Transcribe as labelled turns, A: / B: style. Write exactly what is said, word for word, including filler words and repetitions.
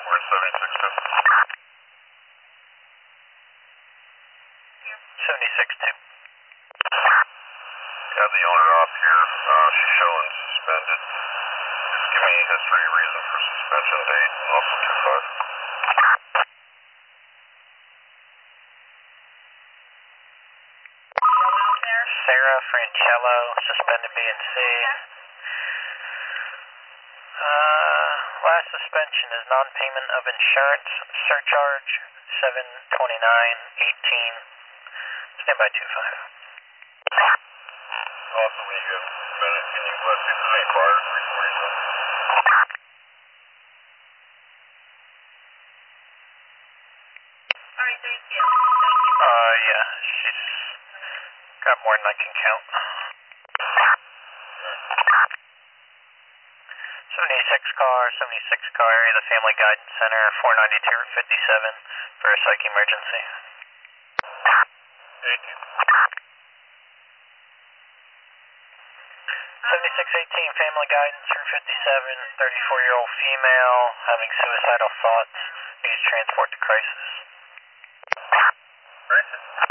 A: We're seventy-six two.
B: seventy-six two.
A: Got the owner off here. Uh, she's showing suspended. Just give me history, reason for suspension, date, and also two five.
B: Sarah Francello, suspended B and C. Uh, last suspension is non-payment of insurance surcharge, seven twenty-nine eighteen. Stand by two five.
A: Also, when you get suspended, can you let me know prior to three forty-seven?
C: All right, thank you. Thank you.
B: Uh, yeah, she's got more than I can count. seventy-six car, seventy-six car area, the Family Guidance Center, four ninety-two Route fifty-seven for a psych emergency.
A: Thank you.
B: seventy-six eighteen Family Guidance Route fifty-seven, thirty-four-year-old female having suicidal thoughts, needs transport to crisis.
A: Crisis.